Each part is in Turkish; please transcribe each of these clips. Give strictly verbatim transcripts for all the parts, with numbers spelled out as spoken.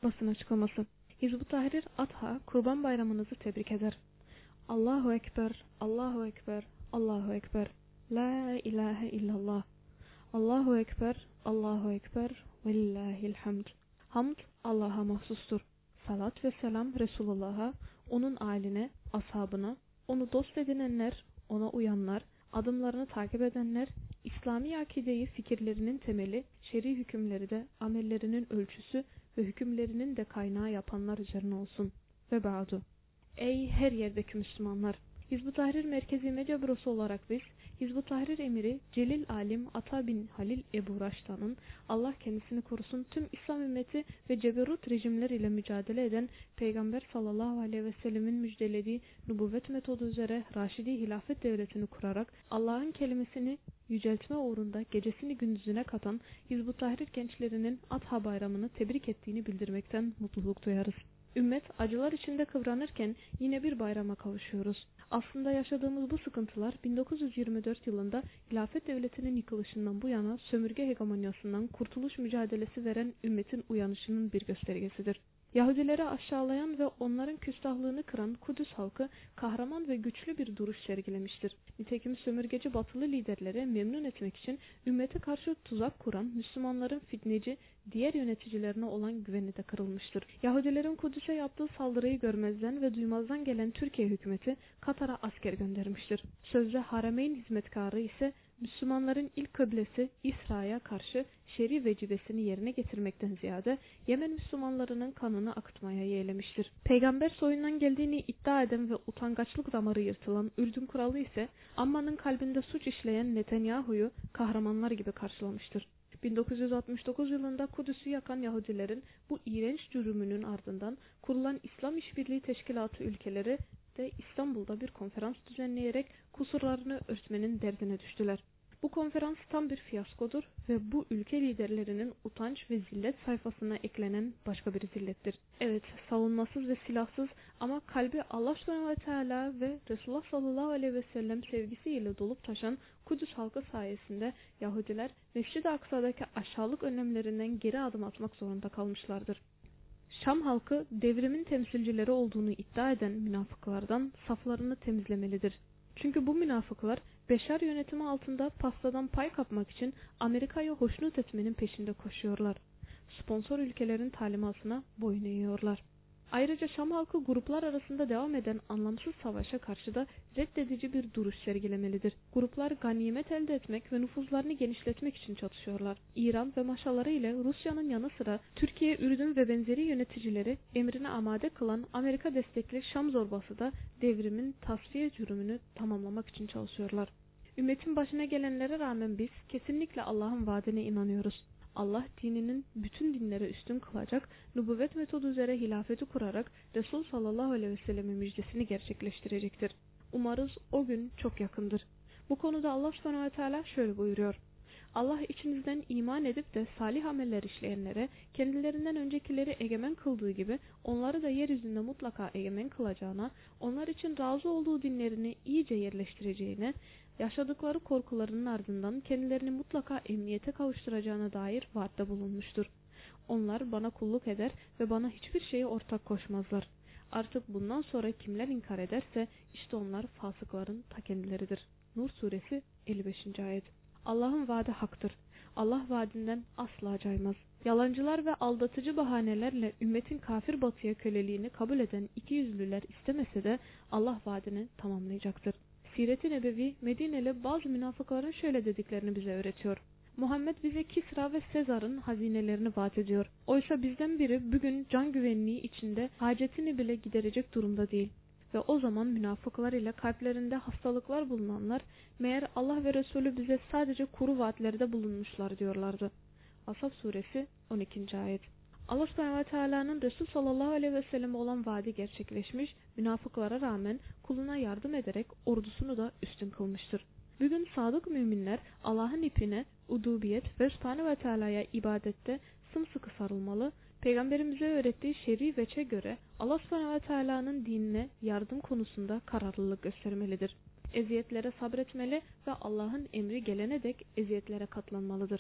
Basın açıklaması. Hizb-ut Tahrir Adha Kurban Bayramınızı tebrik eder. Allahu Ekber, Allahu Ekber, Allahu Ekber. La ilahe illallah. Allahu Ekber, Allahu Ekber ve lillahil hamd. Hamd Allah'a mahsustur. Salat ve selam Resulullah'a, onun âline, ashabına, onu dost edinenler, ona uyanlar, adımlarını takip edenler, İslami akideyi fikirlerinin temeli, şer'i hükümleri de amellerinin ölçüsü ve hükümlerinin de kaynağı yapanlar üzerine olsun. Ve ba'du. Ey her yerdeki Müslümanlar! Hizb-ut Tahrir Merkezi Medya Bürosu olarak biz, Hizb-ut Tahrir Emiri Celil Alim Ata bin Halil Ebu Raşda'nın Allah kendisini korusun tüm İslam ümmeti ve ceberut rejimler ile mücadele eden Peygamber sallallahu aleyhi ve sellemin müjdelediği nübüvvet metodu üzere Raşidi Hilafet Devleti'ni kurarak Allah'ın kelimesini yüceltme uğrunda gecesini gündüzüne katan Hizb-ut Tahrir gençlerinin Adha bayramını tebrik ettiğini bildirmekten mutluluk duyarız. Ümmet acılar içinde kıvranırken yine bir bayrama kavuşuyoruz. Aslında yaşadığımız bu sıkıntılar bin dokuz yüz yirmi dört yılında Hilafet Devleti'nin yıkılışından bu yana sömürge hegemonyasından kurtuluş mücadelesi veren ümmetin uyanışının bir göstergesidir. Yahudileri aşağılayan ve onların küstahlığını kıran Kudüs halkı kahraman ve güçlü bir duruş sergilemiştir. Nitekim sömürgeci batılı liderlere memnun etmek için ümmete karşı tuzak kuran Müslümanların fitneci diğer yöneticilerine olan güveni de kırılmıştır. Yahudilerin Kudüs'e yaptığı saldırıyı görmezden ve duymazdan gelen Türkiye hükümeti Katar'a asker göndermiştir. Sözde Harameyn hizmetkarı ise Müslümanların ilk kıblesi İsra'ya karşı şer'i vecibesini yerine getirmekten ziyade Yemen Müslümanlarının kanını akıtmaya yeğlemiştir. Peygamber soyundan geldiğini iddia eden ve utangaçlık damarı yırtılan Ürdün kralı ise Amman'ın kalbinde suç işleyen Netanyahu'yu kahramanlar gibi karşılamıştır. bin dokuz yüz altmış dokuz yılında Kudüs'ü yakan Yahudilerin bu iğrenç cürümünün ardından kurulan İslam İşbirliği Teşkilatı ülkeleri de İstanbul'da bir konferans düzenleyerek kusurlarını örtmenin derdine düştüler. Bu konferans tam bir fiyaskodur ve bu ülke liderlerinin utanç ve zillet sayfasına eklenen başka bir zillettir. Evet, savunmasız ve silahsız ama kalbi Allah subhanahu ve teala ve Resulullah sallallahu aleyhi ve sellem sevgisiyle dolup taşan Kudüs halkı sayesinde Yahudiler Mescid-i Aksa'daki aşağılık önlemlerinden geri adım atmak zorunda kalmışlardır. Şam halkı devrimin temsilcileri olduğunu iddia eden münafıklardan saflarını temizlemelidir. Çünkü bu münafıklar Beşar yönetimi altında pastadan pay kapmak için Amerika'yı hoşnut etmenin peşinde koşuyorlar. Sponsor ülkelerin talimatına boyun eğiyorlar. Ayrıca Şam halkı gruplar arasında devam eden anlamsız savaşa karşı da reddedici bir duruş sergilemelidir. Gruplar ganimet elde etmek ve nüfuzlarını genişletmek için çatışıyorlar. İran ve maşaları ile Rusya'nın yanı sıra Türkiye, Ürdün ve benzeri yöneticileri emrine amade kılan Amerika destekli Şam zorbası da devrimin tasfiye cürümünü tamamlamak için çalışıyorlar. Ümmetin başına gelenlere rağmen biz kesinlikle Allah'ın vaadine inanıyoruz. Allah dininin bütün dinlere üstün kılacak, nübüvvet metodu üzere hilafeti kurarak Resul sallallahu aleyhi ve sellem'in müjdesini gerçekleştirecektir. Umarız o gün çok yakındır. Bu konuda Allah subhanahu ve teala şöyle buyuruyor. Allah içinizden iman edip de salih ameller işleyenlere kendilerinden öncekileri egemen kıldığı gibi onları da yeryüzünde mutlaka egemen kılacağına, onlar için razı olduğu dinlerini iyice yerleştireceğine, yaşadıkları korkularının ardından kendilerini mutlaka emniyete kavuşturacağına dair vaatte bulunmuştur. Onlar bana kulluk eder ve bana hiçbir şeye ortak koşmazlar. Artık bundan sonra kimler inkar ederse işte onlar fasıkların ta kendileridir. Nur suresi elli beşinci ayet. Allah'ın vaadi haktır. Allah vaadinden asla caymaz. Yalancılar ve aldatıcı bahanelerle ümmetin kafir batıya köleliğini kabul eden ikiyüzlüler istemese de Allah vaadini tamamlayacaktır. Siret-i Nebevi Medineli bazı münafıkların şöyle dediklerini bize öğretiyor. Muhammed bize Kisra ve Sezar'ın hazinelerini vaat ediyor. Oysa bizden biri bugün can güvenliği içinde hacetini bile giderecek durumda değil. Ve o zaman münafıklar ile kalplerinde hastalıklar bulunanlar meğer Allah ve Resulü bize sadece kuru vaatlerde bulunmuşlar diyorlardı. Ashab suresi on ikinci ayet. Allah subhanahu ve teala'nın Resul sallallahu aleyhi ve sellem olan vaadi gerçekleşmiş, münafıklara rağmen kuluna yardım ederek ordusunu da üstün kılmıştır. Bugün sadık müminler Allah'ın ipine, udubiyet ve subhanahu ve teala'ya ibadette sımsıkı sarılmalı, Peygamberimize öğrettiği şer'i veçe göre Allah subhanahu ve teala'nın dinine yardım konusunda kararlılık göstermelidir. Eziyetlere sabretmeli ve Allah'ın emri gelene dek eziyetlere katlanmalıdır.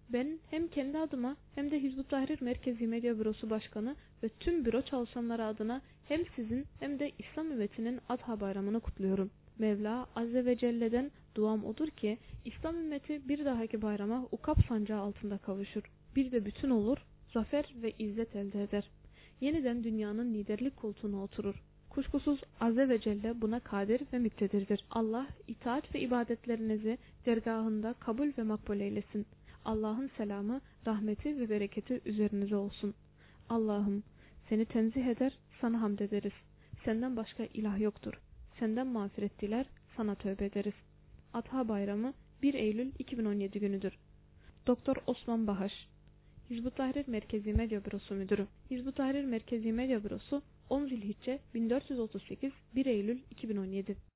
Ben hem kendi adıma hem de Hizb-ut Tahrir Merkezi Medya Bürosu Başkanı ve tüm büro çalışanları adına hem sizin hem de İslam ümmetinin Adha Bayramı'nı kutluyorum. Mevla Azze ve Celle'den duam odur ki İslam ümmeti bir dahaki bayrama ukab sancağı altında kavuşur. Bir de bütün olur, zafer ve izzet elde eder. Yeniden dünyanın liderlik koltuğuna oturur. Kuşkusuz Azze ve Celle buna kadir ve müktedirdir. Allah itaat ve ibadetlerinizi dergahında kabul ve makbul eylesin. Allah'ın selamı, rahmeti ve bereketi üzerinize olsun. Allah'ım seni tenzih eder, sana hamd ederiz. Senden başka ilah yoktur. Senden mağfiret diler, sana tövbe ederiz. Adha Bayramı bir Eylül iki bin on yedi günüdür. Doktor Osman Bahaş, Hizb-ut Tahrir Merkezi Medya Bürosu Müdürü. Hizb-ut Tahrir Merkezi Medya Bürosu on Zilhicce bin dört yüz otuz sekiz bir Eylül iki bin on yedi.